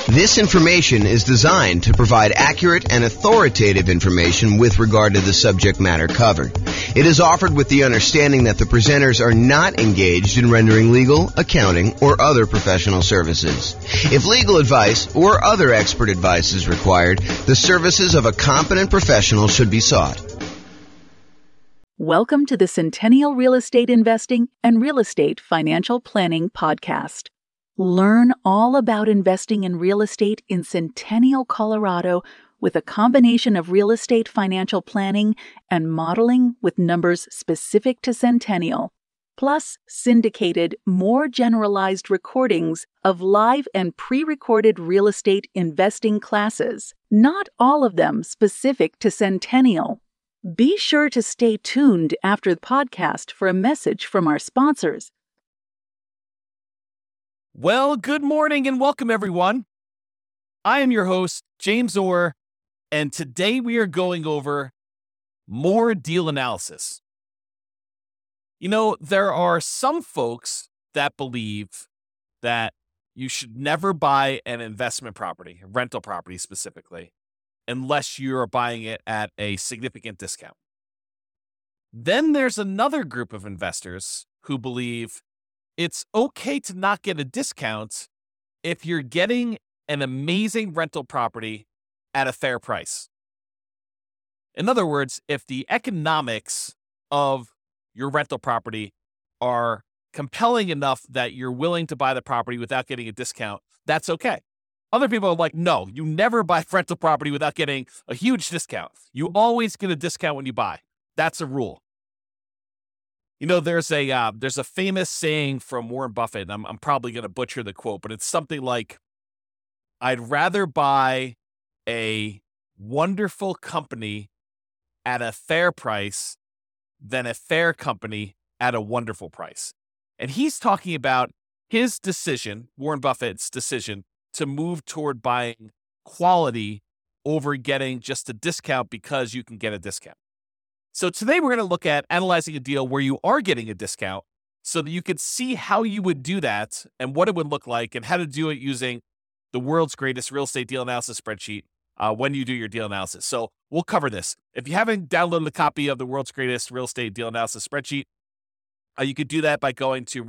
This information is designed to provide accurate and authoritative information with regard to the subject matter covered. It is offered with the understanding that the presenters are not engaged in rendering legal, accounting, or other professional services. If legal advice or other expert advice is required, the services of a competent professional should be sought. Welcome to the Centennial Real Estate Investing and Real Estate Financial Planning Podcast. Learn all about investing in real estate in Centennial, Colorado, with a combination of real estate financial planning and modeling with numbers specific to Centennial, plus syndicated, more generalized recordings of live and pre-recorded real estate investing classes, not all of them specific to Centennial. Be sure to stay tuned after the podcast for a message from our sponsors. Well, good morning and welcome, everyone. I am your host, James Orr, and today we are going over more deal analysis. You know, there are some folks that believe that you should never buy an investment property, a rental property specifically, unless you are buying it at a significant discount. Then there's another group of investors who believe it's okay to not get a discount if you're getting an amazing rental property at a fair price. In other words, if the economics of your rental property are compelling enough that you're willing to buy the property without getting a discount, that's okay. Other people are like, no, you never buy rental property without getting a huge discount. You always get a discount when you buy. That's a rule. You know, there's a famous saying from Warren Buffett, and I'm probably going to butcher the quote, but it's something like, I'd rather buy a wonderful company at a fair price than a fair company at a wonderful price. And he's talking about his decision, Warren Buffett's decision, to move toward buying quality over getting just a discount because you can get a discount. So today we're going to look at analyzing a deal where you are getting a discount so that you can see how you would do that and what it would look like and how to do it using the world's greatest real estate deal analysis spreadsheet when you do your deal analysis. So we'll cover this. If you haven't downloaded a copy of the world's greatest real estate deal analysis spreadsheet, you could do that by going to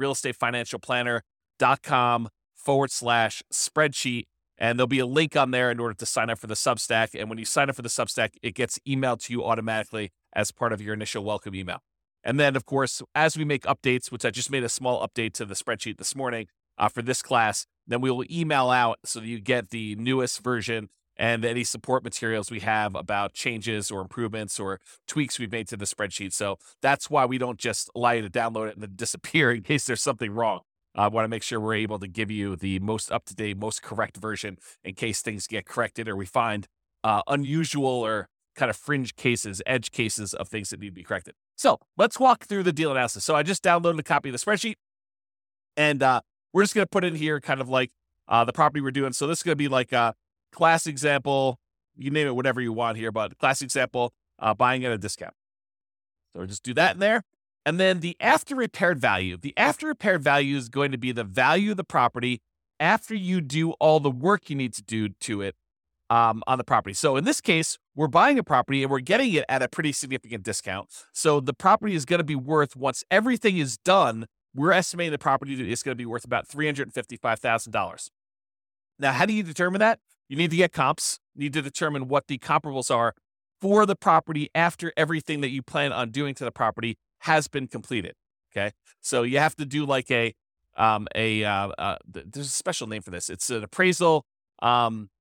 realestatefinancialplanner.com/spreadsheet. And there'll be a link on there in order to sign up for the Substack. And when you sign up for the Substack, it gets emailed to you automatically as part of your initial welcome email. And then, of course, as we make updates, which I just made a small update to the spreadsheet this morning for this class, then we will email out so that you get the newest version and any support materials we have about changes or improvements or tweaks we've made to the spreadsheet. So that's why we don't just allow you to download it and then disappear in case there's something wrong. I want to make sure we're able to give you the most up-to-date, most correct version in case things get corrected or we find unusual or kind of fringe cases, edge cases of things that need to be corrected. So let's walk through the deal analysis. So I just downloaded a copy of the spreadsheet, and we're just going to put in here kind of like the property we're doing. So this is going to be like a class example. You name it whatever you want here, but class example, buying at a discount. So we'll just do that in there. And then the after repaired value. The after repaired value is going to be the value of the property after you do all the work you need to do to it on the property. So in this case, we're buying a property and we're getting it at a pretty significant discount. So the property is going to be worth, once everything is done, we're estimating the property is going to be worth about $355,000. Now, how do you determine that? You need to get comps. You need to determine what the comparables are for the property after everything that you plan on doing to the property has been completed. Okay. So you have to do like there's a special name for this. It's an appraisal. What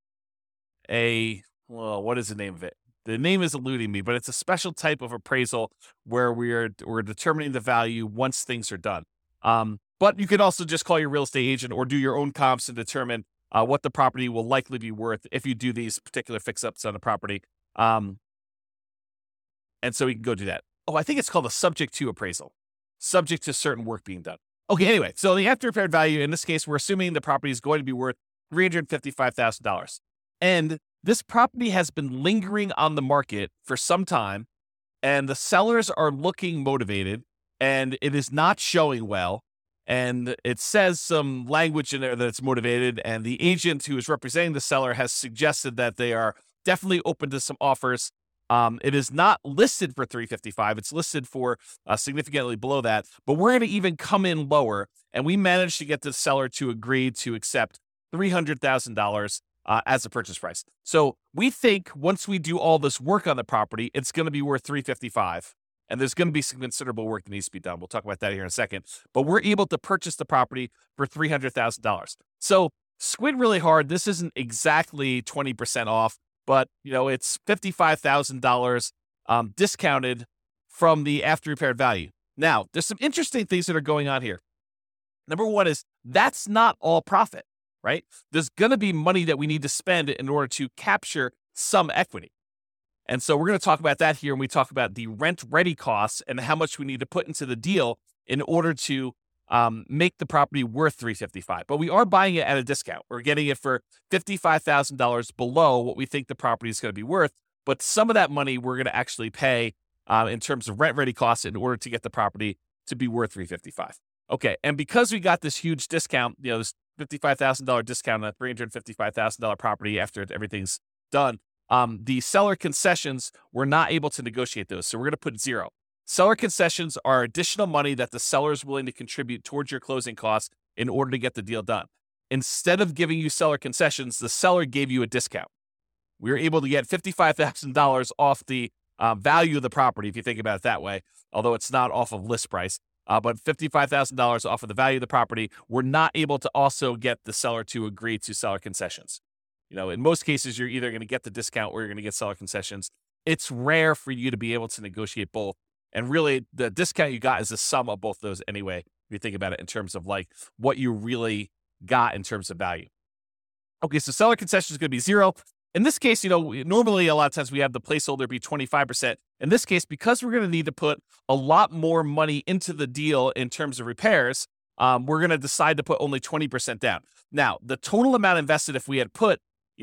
is the name of it? The name is eluding me, but it's a special type of appraisal where we're determining the value once things are done. But you could also just call your real estate agent or do your own comps to determine what the property will likely be worth if you do these particular fix-ups on the property. And so we can go do that. Oh, I think it's called a subject to appraisal, subject to certain work being done. Okay, anyway, so the after repaired value, in this case, we're assuming the property is going to be worth $355,000. And this property has been lingering on the market for some time, and the sellers are looking motivated, and it is not showing well. and it says some language in there that it's motivated, and the agent who is representing the seller has suggested that they are definitely open to some offers. It is not listed for $355. It's listed for significantly below that, but we're going to even come in lower, and we managed to get the seller to agree to accept $300,000 as a purchase price. So we think once we do all this work on the property, it's going to be worth $355. And there's going to be some considerable work that needs to be done. We'll talk about that here in a second. But we're able to purchase the property for $300,000. So squint really hard. This isn't exactly 20% off, but it's $55,000 discounted from the after repaired value. Now, there's some interesting things that are going on here. Number one is that's not all profit, right? There's going to be money that we need to spend in order to capture some equity. And so we're going to talk about that here when we talk about the rent-ready costs and how much we need to put into the deal in order to make the property worth $355. But we are buying it at a discount. We're getting it for $55,000 below what we think the property is going to be worth. But some of that money we're going to actually pay in terms of rent-ready costs in order to get the property to be worth $355. Okay, and because we got this huge discount, this $55,000 discount on a $355,000 property after everything's done, the seller concessions, we're not able to negotiate those. So we're going to put 0. Seller concessions are additional money that the seller is willing to contribute towards your closing costs in order to get the deal done. Instead of giving you seller concessions, the seller gave you a discount. We were able to get $55,000 off the value of the property, if you think about it that way, although it's not off of list price. But $55,000 off of the value of the property, we're not able to also get the seller to agree to seller concessions. In most cases, you're either going to get the discount or you're going to get seller concessions. It's rare for you to be able to negotiate both. And really, the discount you got is the sum of both those anyway, if you think about it in terms of like what you really got in terms of value. Okay, so seller concession is going to be 0. In this case, normally a lot of times we have the placeholder be 25%. In this case, because we're going to need to put a lot more money into the deal in terms of repairs, we're going to decide to put only 20% down. Now, the total amount invested, if we had put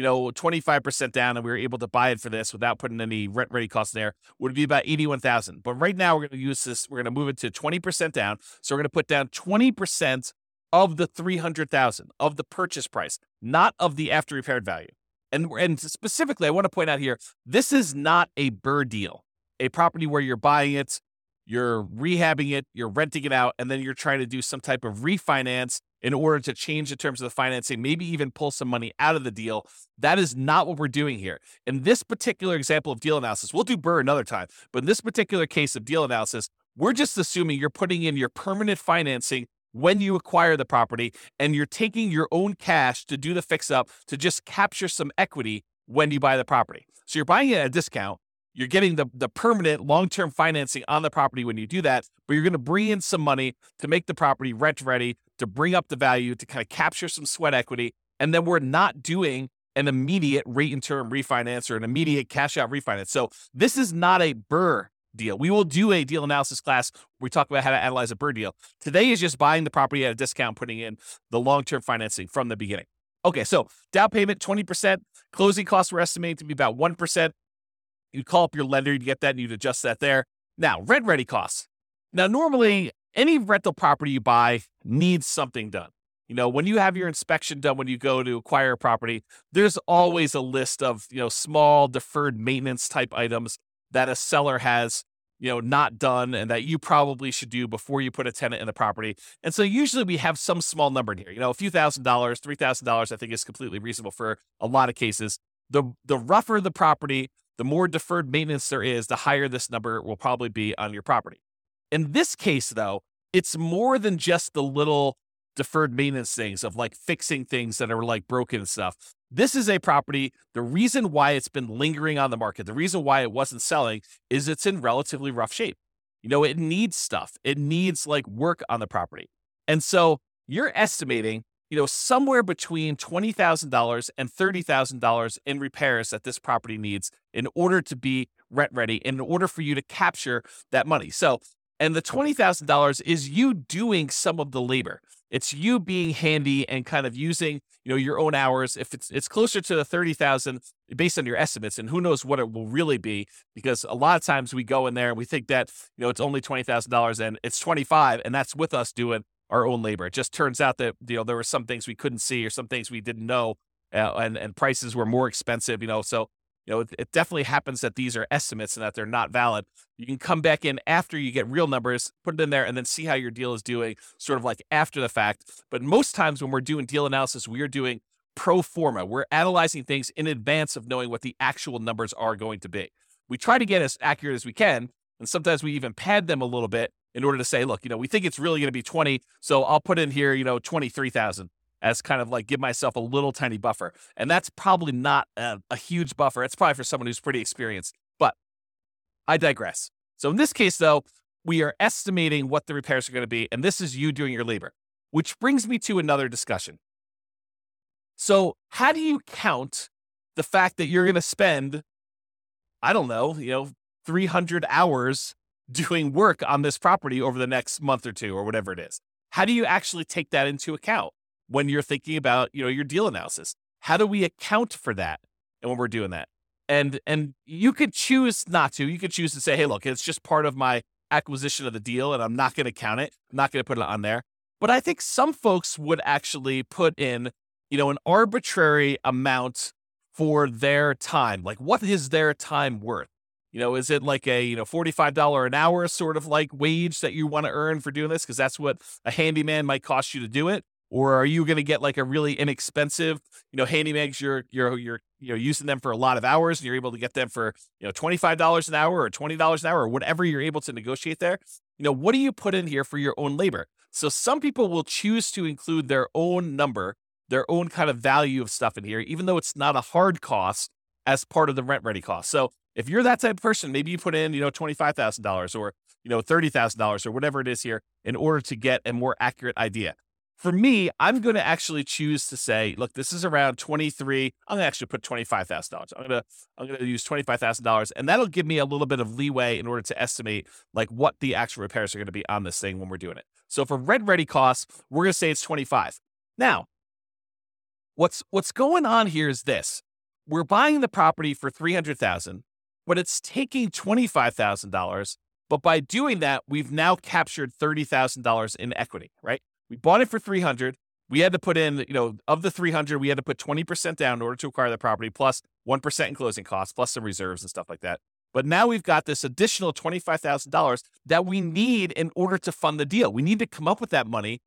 25% down and we were able to buy it for this without putting any rent ready costs there, would be about $81,000. But right now we're going to use this, we're going to move it to 20% down. So we're going to put down 20% of the $300,000 of the purchase price, not of the after repaired value. And specifically, I want to point out here, this is not a BRRRR deal, a property where you're buying it, you're rehabbing it, you're renting it out, and then you're trying to do some type of refinance in order to change the terms of the financing, maybe even pull some money out of the deal. That is not what we're doing here. In this particular example of deal analysis, we'll do BRRRR another time, but in this particular case of deal analysis, we're just assuming you're putting in your permanent financing when you acquire the property, and you're taking your own cash to do the fix-up to just capture some equity when you buy the property. So you're buying it at a discount. You're getting the permanent long-term financing on the property when you do that, but you're going to bring in some money to make the property rent-ready, to bring up the value, to kind of capture some sweat equity, and then we're not doing an immediate rate and term refinance or an immediate cash-out refinance. So this is not a BRRRR deal. We will do a deal analysis class where we talk about how to analyze a BRRRR deal. Today is just buying the property at a discount, putting in the long-term financing from the beginning. Okay, so down payment, 20%. Closing costs we're estimating to be about 1%. You'd call up your lender, you'd get that, and you'd adjust that there. Now, rent-ready costs. Now, normally, any rental property you buy needs something done. When you have your inspection done, when you go to acquire a property, there's always a list of, small deferred maintenance type items that a seller has, not done and that you probably should do before you put a tenant in the property. And so usually we have some small number in here, a few $1,000, $3,000, I think is completely reasonable for a lot of cases. The rougher the property, the more deferred maintenance there is, the higher this number will probably be on your property. In this case, though, it's more than just the little deferred maintenance things of like fixing things that are like broken and stuff. This is a property. The reason why it's been lingering on the market, the reason why it wasn't selling is it's in relatively rough shape. It needs stuff. It needs like work on the property. And so you're estimating, somewhere between $20,000 and $30,000 in repairs that this property needs in order to be rent ready, in order for you to capture that money. So, and the $20,000 is you doing some of the labor. It's you being handy and kind of using, your own hours. If it's closer to the $30,000 based on your estimates, and who knows what it will really be, because a lot of times we go in there and we think that, it's only $20,000 and it's $25,000, and that's with us doing our own labor. It just turns out that, there were some things we couldn't see or some things we didn't know, and prices were more expensive, so, it definitely happens that these are estimates and that they're not valid. You can come back in after you get real numbers, put it in there, and then see how your deal is doing sort of like after the fact. But most times when we're doing deal analysis, we are doing pro forma. We're analyzing things in advance of knowing what the actual numbers are going to be. We try to get as accurate as we can, and sometimes we even pad them a little bit in order to say, look, we think it's really going to be 20, so I'll put in here, 23,000 as kind of like give myself a little tiny buffer. And that's probably not a huge buffer. It's probably for someone who's pretty experienced, but I digress. So in this case, though, we are estimating what the repairs are going to be, and this is you doing your labor, which brings me to another discussion. So how do you count the fact that you're going to spend, I don't know, 300 hours doing work on this property over the next month or two or whatever it is? How do you actually take that into account when you're thinking about, your deal analysis? How do we account for that? And when we're doing that, and you could choose not to. You could choose to say, hey, look, it's just part of my acquisition of the deal, and I'm not going to count it. I'm not going to put it on there. But I think some folks would actually put in, an arbitrary amount for their time. Like, what is their time worth? Is it like a, $45 an hour sort of like wage that you want to earn for doing this? Because that's what a handyman might cost you to do it. Or are you going to get like a really inexpensive, handymans? You're using them for a lot of hours, and you're able to get them for, $25 an hour or $20 an hour or whatever you're able to negotiate there. What do you put in here for your own labor? So some people will choose to include their own number, their own kind of value of stuff in here, even though it's not a hard cost as part of the rent ready cost. So if you're that type of person, maybe you put in, $25,000 or, $30,000 or whatever it is here in order to get a more accurate idea. For me, I'm going to actually choose to say, look, this is around 23. I'm going to actually put $25,000. I'm going to use $25,000, and that'll give me a little bit of leeway in order to estimate like what the actual repairs are going to be on this thing when we're doing it. So for rent ready costs, we're going to say it's 25. Now, what's going on here is this. We're buying the property for $300,000, but it's taking $25,000. But by doing that, we've now captured $30,000 in equity, right? We bought it for $300,000. We had to put in, of the $300,000, we had to put 20% down in order to acquire the property, plus 1% in closing costs, plus some reserves and stuff like that. But now we've got this additional $25,000 that we need in order to fund the deal. We need to come up with that money,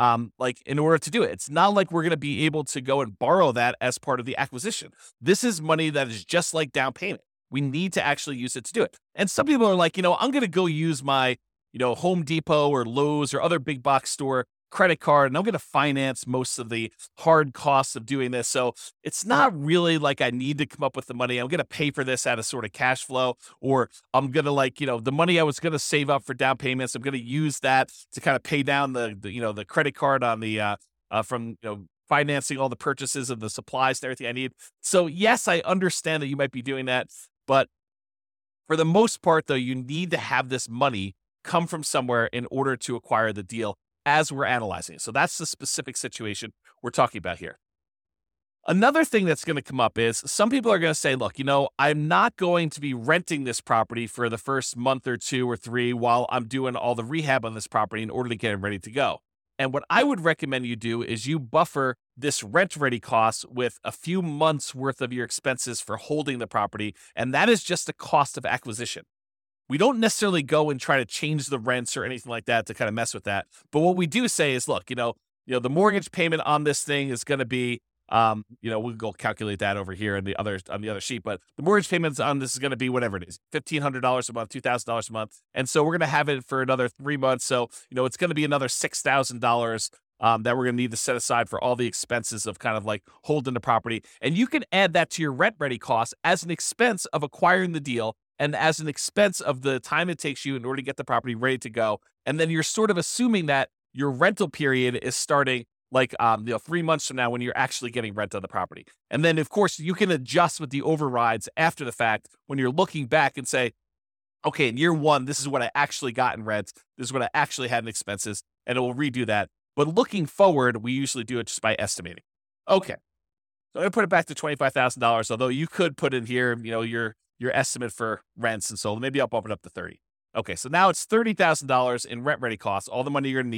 in order to do it. It's not like we're going to be able to go and borrow that as part of the acquisition. This is money that is just like down payment. We need to actually use it to do it. And some people are like, I'm going to go use my, Home Depot or Lowe's or other big box store credit card, and I'm going to finance most of the hard costs of doing this. So it's not really like I need to come up with the money. I'm going to pay for this out of sort of cash flow, or I'm going to the money I was going to save up for down payments, I'm going to use that to kind of pay down the credit card on the, from, financing all the purchases of the supplies and everything I need. So yes, I understand that you might be doing that, but for the most part though, you need to have this money come from somewhere in order to acquire the deal as we're analyzing it. So that's the specific situation we're talking about here. Another thing that's going to come up is some people are going to say, look, I'm not going to be renting this property for the first month or two or three while I'm doing all the rehab on this property in order to get it ready to go. And what I would recommend you do is you buffer this rent ready cost with a few months worth of your expenses for holding the property. And that is just the cost of acquisition. We don't necessarily go and try to change the rents or anything like that to kind of mess with that. But what we do say is, look, the mortgage payment on this thing is going to be, we'll go calculate that over here on the other sheet. But the mortgage payments on this is going to be whatever it is, $1,500 a month, $2,000 a month. And so we're going to have it for another 3 months. So, it's going to be another $6,000 that we're going to need to set aside for all the expenses of kind of like holding the property. And you can add that to your rent ready costs as an expense of acquiring the deal and as an expense of the time it takes you in order to get the property ready to go. And then you're sort of assuming that your rental period is starting like 3 months from now when you're actually getting rent on the property. And then, of course, you can adjust with the overrides after the fact when you're looking back and say, okay, in year one, this is what I actually got in rent. This is what I actually had in expenses, and it will redo that. But looking forward, we usually do it just by estimating. Okay. So I'm going to put it back to $25,000, although you could put in here, your estimate for rents and so maybe I'll bump it up to 30. Okay, so now it's $30,000 in rent ready costs, all the money you're going to need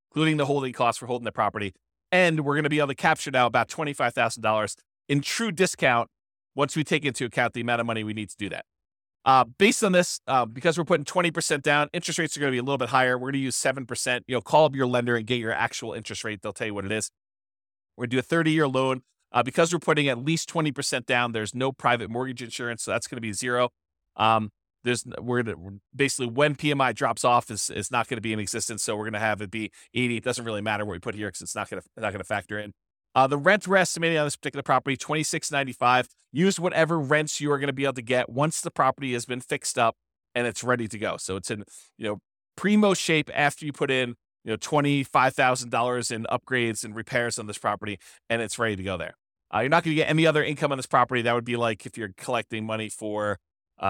including the holding costs for holding the property. And we're going to be able to capture now about $25,000 in true discount once we take into account the amount of money we need to do that. Based on this, because we're putting 20% down, interest rates are going to be a little bit higher. We're going to use 7%. Call up your lender and get your actual interest rate. They'll tell you what it is. We're going to do a 30-year loan. Because we're putting at least 20% down, there's no private mortgage insurance, so that's going to be zero. We're basically, when PMI drops off, is not going to be in existence. So we're going to have it be 80. It doesn't really matter what we put here because it's not going to factor in. The rent we're estimating on this particular property, $26.95. Use whatever rents you are going to be able to get once the property has been fixed up and it's ready to go. So it's in primo shape after you put in $25,000 in upgrades and repairs on this property, and it's ready to go there. You're not going to get any other income on this property. That would be like if you're collecting money for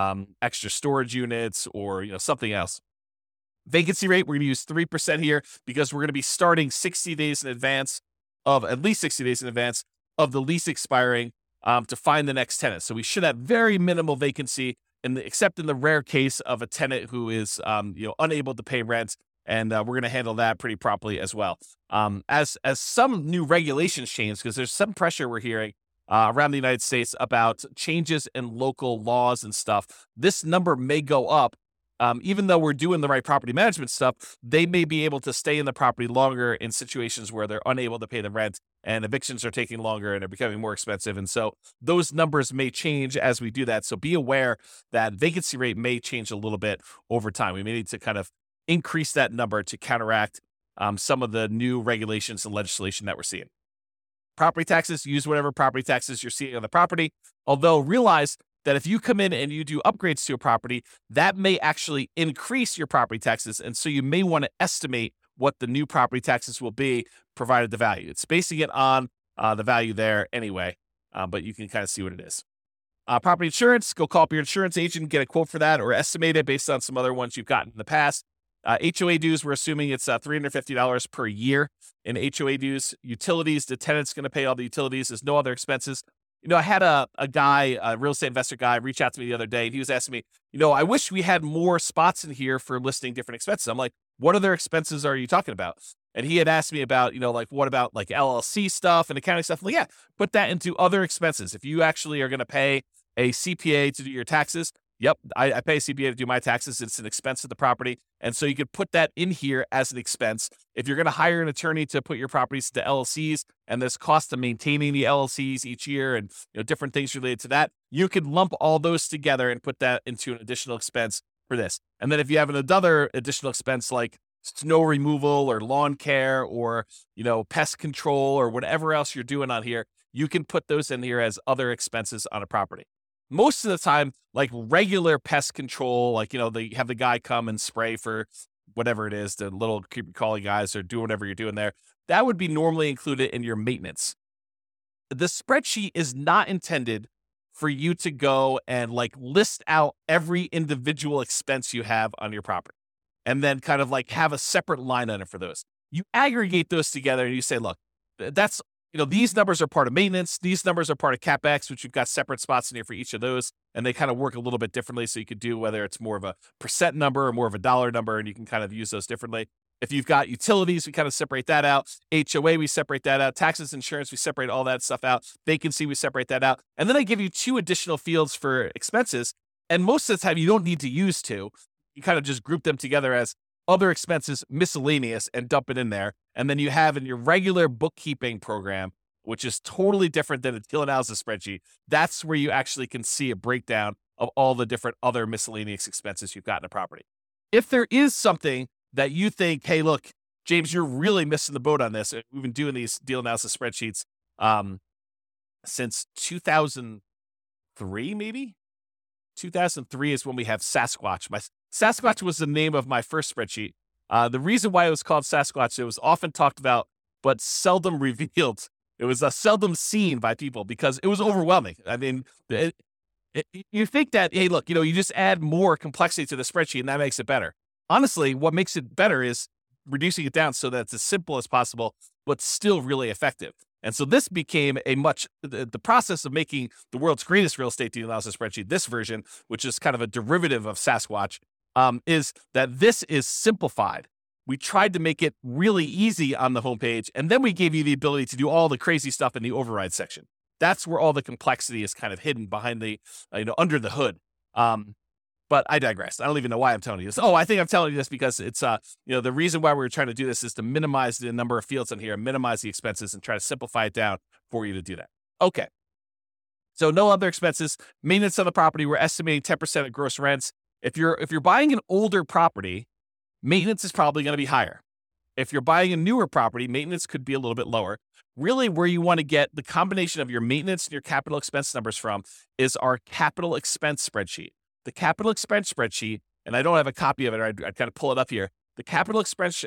extra storage units or something else. Vacancy rate, we're going to use 3% here because we're going to be starting 60 days in advance of at least 60 days in advance of the lease expiring to find the next tenant. So we should have very minimal vacancy, except in the rare case of a tenant who is unable to pay rent, and we're going to handle that pretty properly as well. As some new regulations change, because there's some pressure we're hearing around the United States about changes in local laws and stuff, this number may go up. Even though we're doing the right property management stuff, they may be able to stay in the property longer in situations where they're unable to pay the rent and evictions are taking longer and are becoming more expensive. And so those numbers may change as we do that. So be aware that vacancy rate may change a little bit over time. We may need to kind of increase that number to counteract some of the new regulations and legislation that we're seeing. Property taxes, use whatever property taxes you're seeing on the property, although realize that if you come in and you do upgrades to a property, that may actually increase your property taxes. And so you may want to estimate what the new property taxes will be, provided the value. It's basing it on the value there anyway, but you can kind of see what it is. Property insurance, go call up your insurance agent, get a quote for that, or estimate it based on some other ones you've gotten in the past. HOA dues, we're assuming it's $350 per year in HOA dues. Utilities, the tenant's going to pay all the utilities. There's no other expenses. I had a guy, a real estate investor guy, reach out to me the other day, and he was asking me, I wish we had more spots in here for listing different expenses. I'm like, what other expenses are you talking about? And he had asked me about, what about like LLC stuff and accounting stuff? I'm like, yeah, put that into other expenses. If you actually are going to pay a CPA to do your taxes, yep, I pay a CPA to do my taxes. It's an expense of the property. And so you could put that in here as an expense. If you're going to hire an attorney to put your properties to LLCs and there's cost of maintaining the LLCs each year and different things related to that, you could lump all those together and put that into an additional expense for this. And then if you have another additional expense like snow removal or lawn care or, pest control or whatever else you're doing on here, you can put those in here as other expenses on a property. Most of the time, like regular pest control, like, they have the guy come and spray for whatever it is, the little creepy crawly guys or do whatever you're doing there. That would be normally included in your maintenance. The spreadsheet is not intended for you to go and list out every individual expense you have on your property and then kind of have a separate line item for those. You aggregate those together and you say, look, that's these numbers are part of maintenance. These numbers are part of CapEx, which you've got separate spots in here for each of those. And they kind of work a little bit differently. So you could do whether it's more of a percent number or more of a dollar number, and you can kind of use those differently. If you've got utilities, we kind of separate that out. HOA, we separate that out. Taxes, insurance, we separate all that stuff out. Vacancy, we separate that out. And then I give you 2 additional fields for expenses. And most of the time, you don't need to use 2. You kind of just group them together as other expenses, miscellaneous, and dump it in there. And then you have in your regular bookkeeping program, which is totally different than a deal analysis spreadsheet, that's where you actually can see a breakdown of all the different other miscellaneous expenses you've got in a property. If there is something that you think, hey, look, James, you're really missing the boat on this. We've been doing these deal analysis spreadsheets since 2003, maybe? 2003 is when we have Sasquatch. Sasquatch was the name of my first spreadsheet. The reason why it was called Sasquatch, it was often talked about, but seldom revealed. It was seldom seen by people because it was overwhelming. I mean, you think that, hey, look, you just add more complexity to the spreadsheet and that makes it better. Honestly, what makes it better is reducing it down so that it's as simple as possible, but still really effective. And so this became the process of making the world's greatest real estate deal analysis spreadsheet, this version, which is kind of a derivative of Sasquatch, is that this is simplified. we tried to make it really easy on the homepage, and then we gave you the ability to do all the crazy stuff in the override section. That's where all the complexity is kind of hidden behind the, under the hood. But I digress. I don't even know why I'm telling you this. Oh, I think I'm telling you this because it's, the reason why we're trying to do this is to minimize the number of fields on here, minimize the expenses, and try to simplify it down for you to do that. Okay. So no other expenses. Maintenance on the property, we're estimating 10% of gross rents. If you're buying an older property, maintenance is probably going to be higher. If you're buying a newer property, maintenance could be a little bit lower. Really, where you want to get the combination of your maintenance and your capital expense numbers from is our capital expense spreadsheet. The capital expense spreadsheet, and I don't have a copy of it, I'd kind of pull it up here. The capital expense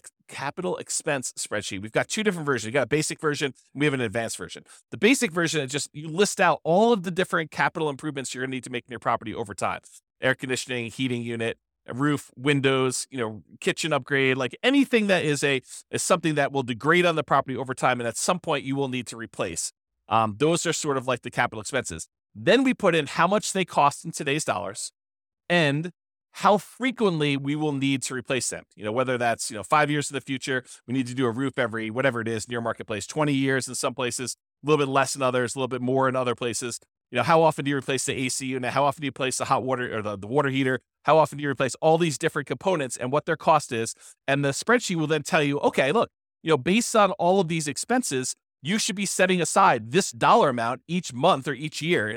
spreadsheet, we've got two different versions. You got a basic version, and we have an advanced version. The basic version is just, you list out all of the different capital improvements you're going to need to make in your property over time. Air conditioning, heating unit, a roof, windows, kitchen upgrade, like anything that is something that will degrade on the property over time, and at some point you will need to replace. Those are sort of like the capital expenses. Then we put in how much they cost in today's dollars and how frequently we will need to replace them. Whether that's, 5 years in the future, we need to do a roof every, whatever it is, near marketplace, 20 years in some places, a little bit less in others, a little bit more in other places. How often do you replace the AC unit? How often do you replace the hot water or the water heater? How often do you replace all these different components and what their cost is? And the spreadsheet will then tell you, okay, look, based on all of these expenses, you should be setting aside this dollar amount each month or each year,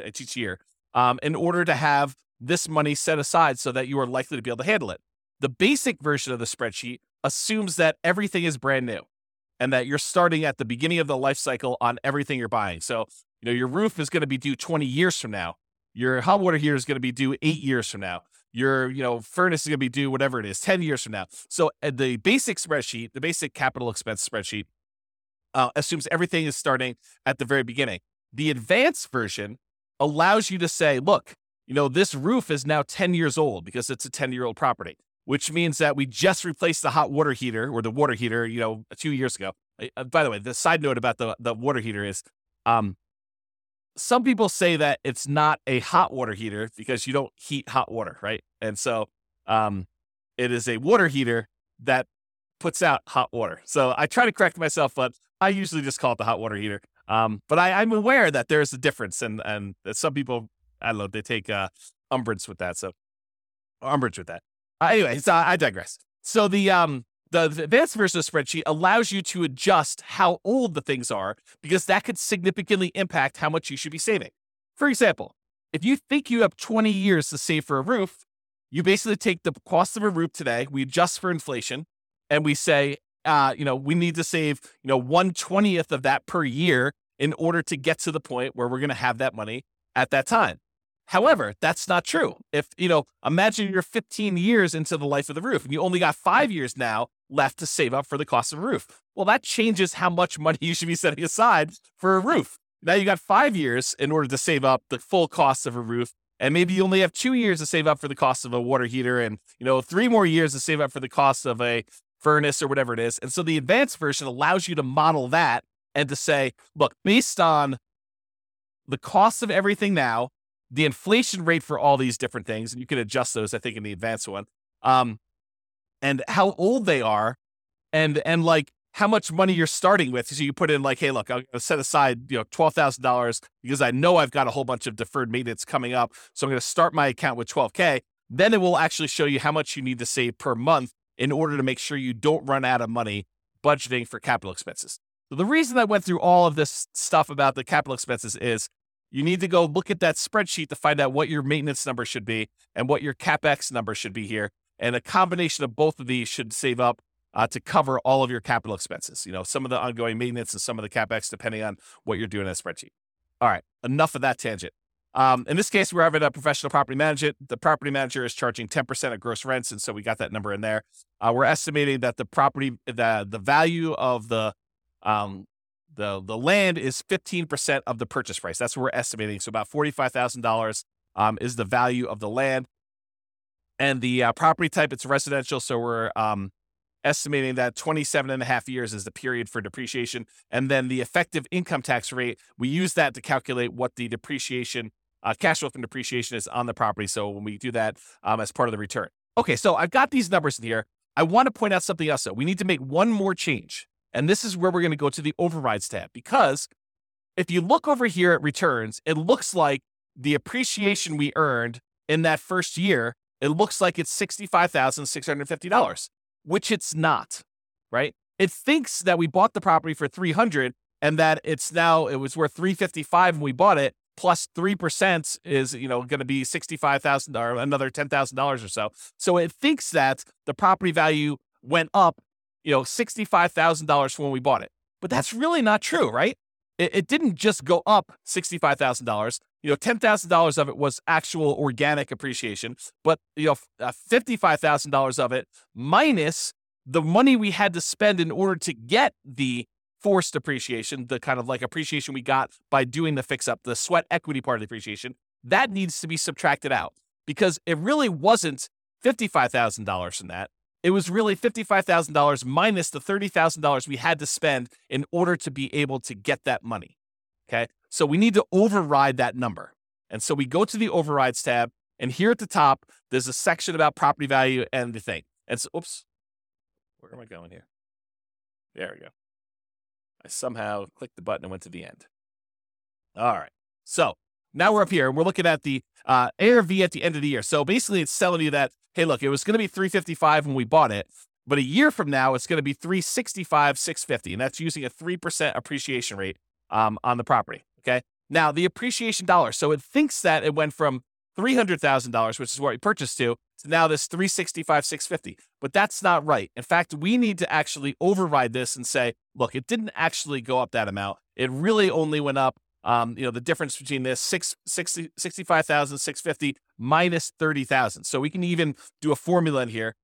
in order to have this money set aside so that you are likely to be able to handle it. The basic version of the spreadsheet assumes that everything is brand new and that you're starting at the beginning of the life cycle on everything you're buying. So, your roof is going to be due 20 years from now. Your hot water heater is going to be due 8 years from now. Your, furnace is going to be due whatever it is, 10 years from now. So the basic spreadsheet, the basic capital expense spreadsheet, assumes everything is starting at the very beginning. The advanced version allows you to say, look, this roof is now 10 years old because it's a 10-year-old property, which means that we just replaced the hot water heater or the water heater, 2 years ago. By the way, the side note about the water heater is, some people say that it's not a hot water heater because you don't heat hot water, right? And so it is a water heater that puts out hot water. So I try to correct myself, but I usually just call it the hot water heater. But I'm aware that there's a difference, and that some people, I don't know, they take umbrage with that. Anyway, so I digress. So the advanced version of the spreadsheet allows you to adjust how old the things are because that could significantly impact how much you should be saving. For example, if you think you have 20 years to save for a roof, you basically take the cost of a roof today, we adjust for inflation, and we say, we need to save, 1/20th of that per year in order to get to the point where we're going to have that money at that time. However, that's not true. If, imagine you're 15 years into the life of the roof and you only got 5 years now left to save up for the cost of a roof. Well, that changes how much money you should be setting aside for a roof. Now you got 5 years in order to save up the full cost of a roof. And maybe you only have 2 years to save up for the cost of a water heater and, 3 more years to save up for the cost of a furnace or whatever it is. And so the advanced version allows you to model that and to say, look, based on the cost of everything now, the inflation rate for all these different things, and you can adjust those, I think, in the advanced one, and how old they are, and like how much money you're starting with. So you put in like, hey, look, I'm going to set aside, $12,000 because I know I've got a whole bunch of deferred maintenance coming up. So I'm going to start my account with $12K. Then it will actually show you how much you need to save per month in order to make sure you don't run out of money budgeting for capital expenses. So the reason I went through all of this stuff about the capital expenses is you need to go look at that spreadsheet to find out what your maintenance number should be and what your CapEx number should be here. And a combination of both of these should save up to cover all of your capital expenses. Some of the ongoing maintenance and some of the CapEx, depending on what you're doing in a spreadsheet. All right, enough of that tangent. In this case, we're having a professional property manager. The property manager is charging 10% of gross rents, and so we got that number in there. We're estimating that the value of the land is 15% of the purchase price. That's what we're estimating. So about $45,000 is the value of the land. And the property type, it's residential. So we're estimating that 27 and a half years is the period for depreciation. And then the effective income tax rate, we use that to calculate what the depreciation, cash flow from depreciation is on the property. So when we do that as part of the return. Okay, so I've got these numbers in here. I want to point out something else, though. We need to make one more change. And this is where we're going to go to the overrides tab, because if you look over here at returns, it looks like the appreciation we earned in that first year, it looks like it's $65,650, which it's not, right? It thinks that we bought the property for $300 and that it was worth $355 when we bought it, plus 3% is, going to be $65,000 or another $10,000 or so. So it thinks that the property value went up, $65,000 from when we bought it. But that's really not true, right? It didn't just go up $65,000. $10,000 of it was actual organic appreciation, but $55,000 of it minus the money we had to spend in order to get the forced appreciation, the kind of like appreciation we got by doing the fix up, the sweat equity part of the appreciation, that needs to be subtracted out, because it really wasn't $55,000 from that. It was really $55,000 minus the $30,000 we had to spend in order to be able to get that money. Okay. So we need to override that number. And so we go to the overrides tab, and here at the top, there's a section about property value and the thing. And so, oops, where am I going here? There we go. I somehow clicked the button and went to the end. All right. So now we're up here and we're looking at the ARV at the end of the year. So basically it's telling you that, hey, look, it was going to be $355 when we bought it, but a year from now, it's going to be $365,650. And that's using a 3% appreciation rate on the property. Okay. Now the appreciation dollar. So it thinks that it went from $300,000, which is what we purchased to now this $365,650. But that's not right. In fact, we need to actually override this and say, look, it didn't actually go up that amount. It really only went up, the difference between this $65,650 minus $30,000. So we can even do a formula in here,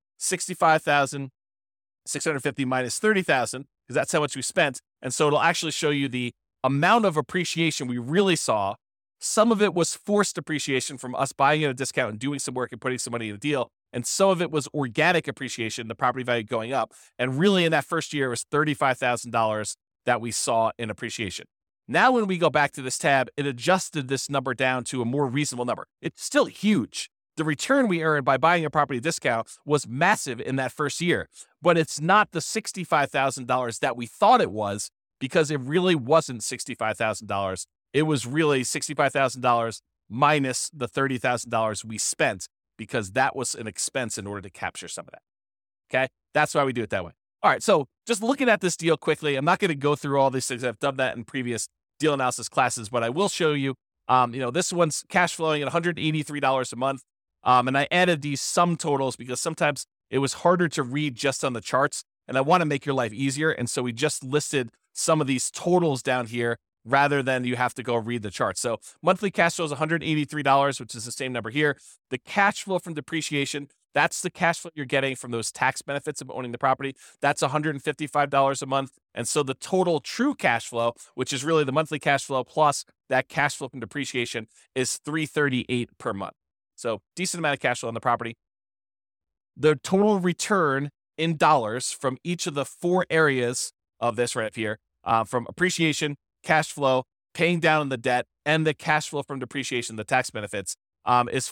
$65,650 minus $30,000, because that's how much we spent. And so it'll actually show you the amount of appreciation we really saw. Some of it was forced appreciation from us buying at a discount and doing some work and putting some money in the deal. And some of it was organic appreciation, the property value going up. And really in that first year, it was $35,000 that we saw in appreciation. Now, when we go back to this tab, it adjusted this number down to a more reasonable number. It's still huge. The return we earned by buying a property discount was massive in that first year, but it's not the $65,000 that we thought it was, because it really wasn't $65,000. It was really $65,000 minus the $30,000 we spent, because that was an expense in order to capture some of that. Okay. That's why we do it that way. All right. So just looking at this deal quickly, I'm not going to go through all these things. I've done that in previous deal analysis classes, but I will show you, this one's cash flowing at $183 a month. And I added these sum totals because sometimes it was harder to read just on the charts, and I want to make your life easier. And so we just listed some of these totals down here rather than you have to go read the chart. So monthly cash flow is $183, which is the same number here. The cash flow from depreciation, that's the cash flow you're getting from those tax benefits of owning the property. That's $155 a month. And so the total true cash flow, which is really the monthly cash flow plus that cash flow from depreciation, is $338 per month. So decent amount of cash flow on the property. The total return in dollars from each of the four areas of this right up here, from appreciation, cash flow, paying down on the debt, and the cash flow from depreciation, the tax benefits, is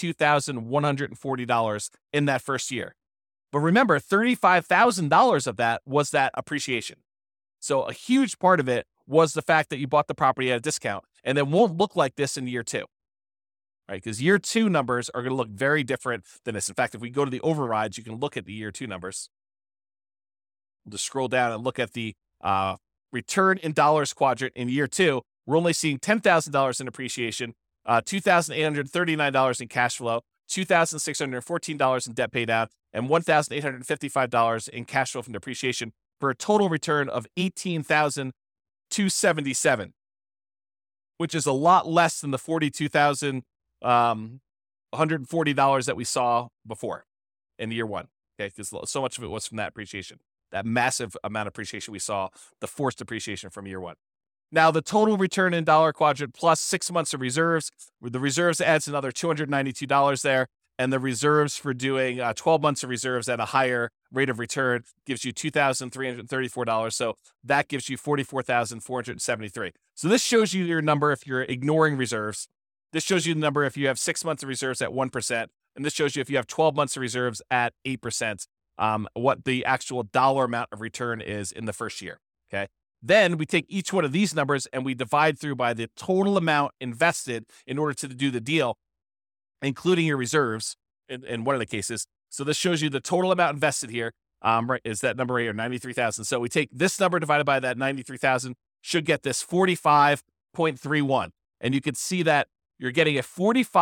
$42,140 in that first year. But remember, $35,000 of that was that appreciation. So a huge part of it was the fact that you bought the property at a discount, and it won't look like this in year two, right? Because year two numbers are going to look very different than this. In fact, if we go to the overrides, you can look at the year two numbers. We'll just scroll down and look at the return in dollars quadrant in year two. We're only seeing $10,000 in appreciation, $2,839 in cash flow, $2,614 in debt pay down, and $1,855 in cash flow from depreciation, for a total return of $18,277, which is a lot less than the $42,140 that we saw before in year one. Okay, because so much of it was from that appreciation, that massive amount of appreciation we saw, the forced appreciation from year one. Now, the total return in dollar quadrant plus 6 months of reserves, the reserves adds another $292 there, and the reserves for doing 12 months of reserves at a higher rate of return gives you $2,334. So that gives you $44,473. So this shows you your number if you're ignoring reserves. This shows you the number if you have 6 months of reserves at 1%. And this shows you if you have 12 months of reserves at 8%. what the actual dollar amount of return is in the first year. Okay. Then we take each one of these numbers and we divide through by the total amount invested in order to do the deal, including your reserves in one of the cases. So this shows you the total amount invested here. Right, is that number right here, 93,000. So we take this number divided by that 93,000, should get this 45.31. And you can see that you're getting a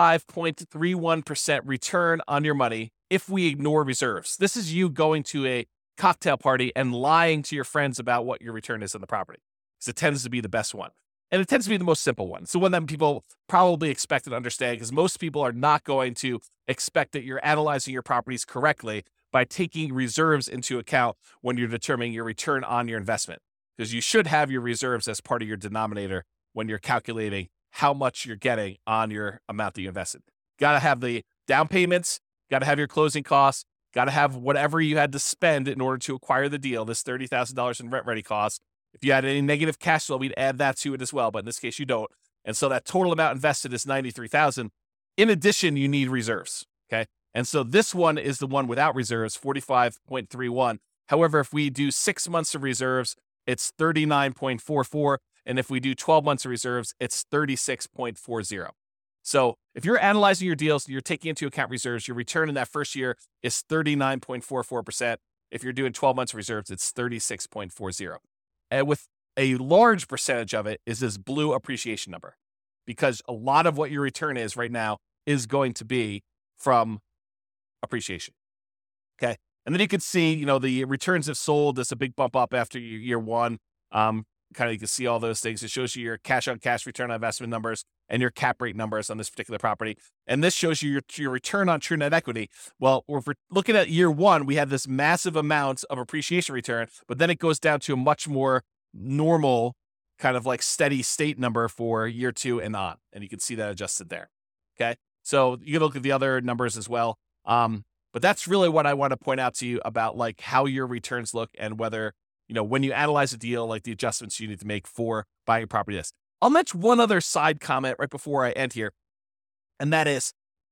45.31% return on your money if we ignore reserves. This is you going to a cocktail party and lying to your friends about what your return is on the property, because it tends to be the best one. And it tends to be the most simple one. So one that people probably expect and understand, because most people are not going to expect that you're analyzing your properties correctly by taking reserves into account when you're determining your return on your investment, because you should have your reserves as part of your denominator when you're calculating how much you're getting on your amount that you invested. Got to have the down payments, got to have your closing costs, got to have whatever you had to spend in order to acquire the deal, this $30,000 in rent-ready costs. If you had any negative cash flow, we'd add that to it as well, but in this case, you don't. And so that total amount invested is $93,000. In addition, you need reserves, okay? And so this one is the one without reserves, 45.31. However, if we do 6 months of reserves, it's 39.44. And if we do 12 months of reserves, it's 36.40. So if you're analyzing your deals and you're taking into account reserves, your return in that first year is 39.44%. If you're doing 12 months of reserves, it's 36.40. And with a large percentage of it is this blue appreciation number, because a lot of what your return is right now is going to be from appreciation. Okay. And then you can see, the returns have sold. There's a big bump up after year one. You can see all those things. It shows you your cash on cash return on investment numbers and your cap rate numbers on this particular property. And this shows you your return on true net equity. Well, if we're looking at year one, we had this massive amount of appreciation return, but then it goes down to a much more normal kind of like steady state number for year two and on. And you can see that adjusted there. Okay. So you can look at the other numbers as well. But that's really what I want to point out to you about like how your returns look and whether, when you analyze a deal, like the adjustments you need to make for buying a property. I'll mention one other side comment right before I end here. And that is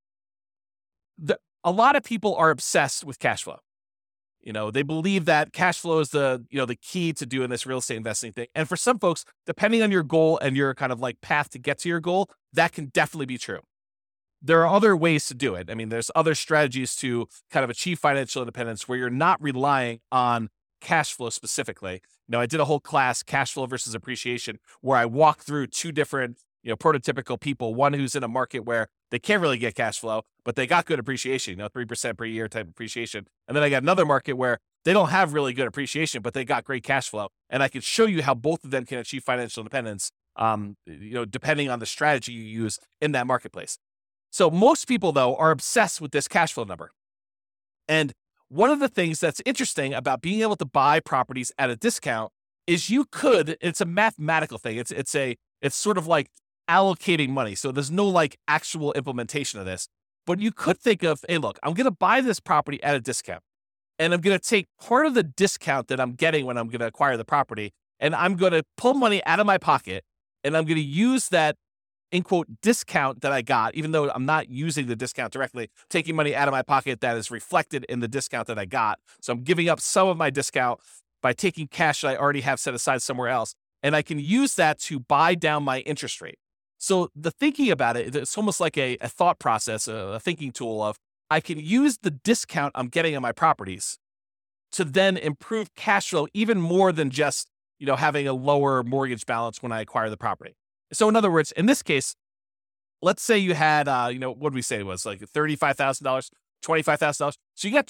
a lot of people are obsessed with cash flow. They believe that cash flow is the key to doing this real estate investing thing. And for some folks, depending on your goal and your kind of like path to get to your goal, that can definitely be true. There are other ways to do it. I mean, there's other strategies to kind of achieve financial independence where you're not relying on cash flow specifically. I did a whole class, cash flow versus appreciation, where I walked through two different, prototypical people. One who's in a market where they can't really get cash flow, but they got good appreciation, 3% per year type appreciation. And then I got another market where they don't have really good appreciation, but they got great cash flow. And I can show you how both of them can achieve financial independence, depending on the strategy you use in that marketplace. So most people, though, are obsessed with this cash flow number. And one of the things that's interesting about being able to buy properties at a discount is it's a mathematical thing. It's sort of like allocating money. So there's no like actual implementation of this, but you could think of, hey, look, I'm going to buy this property at a discount and I'm going to take part of the discount that I'm getting when I'm going to acquire the property. And I'm going to pull money out of my pocket and I'm going to use that in quote discount that I got, even though I'm not using the discount directly, taking money out of my pocket that is reflected in the discount that I got. So I'm giving up some of my discount by taking cash that I already have set aside somewhere else. And I can use that to buy down my interest rate. So the thinking about it's almost like a thought process, a thinking tool of I can use the discount I'm getting on my properties to then improve cash flow even more than just, having a lower mortgage balance when I acquire the property. So in other words, in this case, let's say you had, what did we say it was like $35,000, $25,000. So you got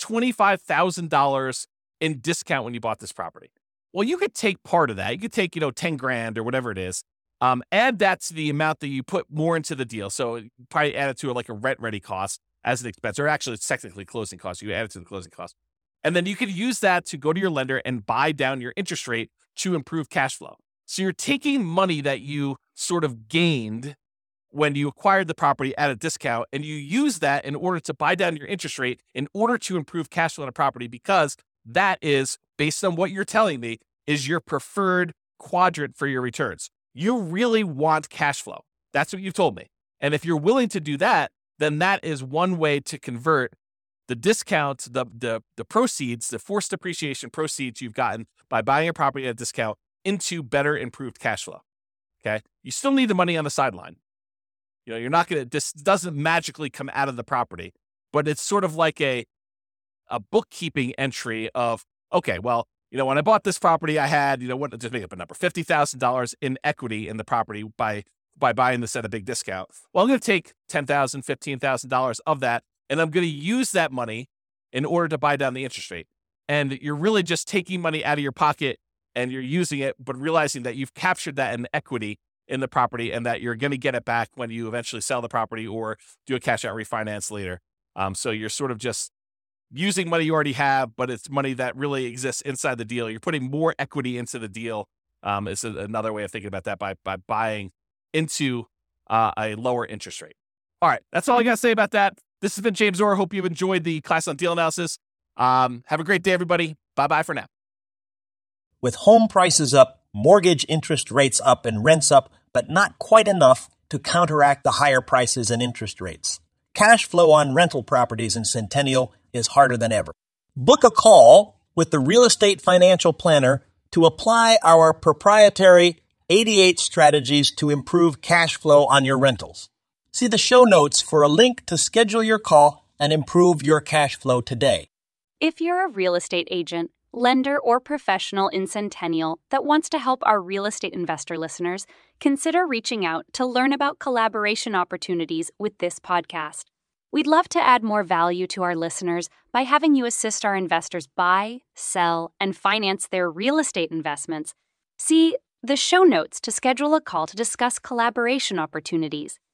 $25,000 in discount when you bought this property. Well, you could take part of that. You could take, 10 grand or whatever it is. Add that to the amount that you put more into the deal. So you probably add it to like a rent ready cost as an expense, or actually it's technically closing cost. You add it to the closing cost. And then you could use that to go to your lender and buy down your interest rate to improve cash flow. So you're taking money that you sort of gained when you acquired the property at a discount, and you use that in order to buy down your interest rate in order to improve cash flow on a property, because that is, based on what you're telling me, is your preferred quadrant for your returns. You really want cash flow. That's what you've told me. And if you're willing to do that, then that is one way to convert the discount, the proceeds, the forced depreciation proceeds you've gotten by buying a property at a discount into better improved cash flow. Okay. You still need the money on the sideline. You're not going to, this doesn't magically come out of the property, but it's sort of like a bookkeeping entry of, okay, well, when I bought this property, I had, just make up a number, $50,000 in equity in the property by buying this at a big discount. Well, I'm going to take $10,000, $15,000 of that, and I'm going to use that money in order to buy down the interest rate. And you're really just taking money out of your pocket and you're using it, but realizing that you've captured that in equity in the property and that you're going to get it back when you eventually sell the property or do a cash out refinance later. So you're sort of just using money you already have, but it's money that really exists inside the deal. You're putting more equity into the deal. Is another way of thinking about that by buying into a lower interest rate. All right, that's all I got to say about that. This has been James Orr. Hope you've enjoyed the class on deal analysis. Have a great day, everybody. Bye-bye for now. With home prices up, mortgage interest rates up, and rents up, but not quite enough to counteract the higher prices and interest rates. Cash flow on rental properties in Centennial is harder than ever. Book a call with the Real Estate Financial Planner to apply our proprietary 88 strategies to improve cash flow on your rentals. See the show notes for a link to schedule your call and improve your cash flow today. If you're a real estate agent, lender, or professional in Centennial that wants to help our real estate investor listeners, consider reaching out to learn about collaboration opportunities with this podcast. We'd love to add more value to our listeners by having you assist our investors buy, sell, and finance their real estate investments. See the show notes to schedule a call to discuss collaboration opportunities.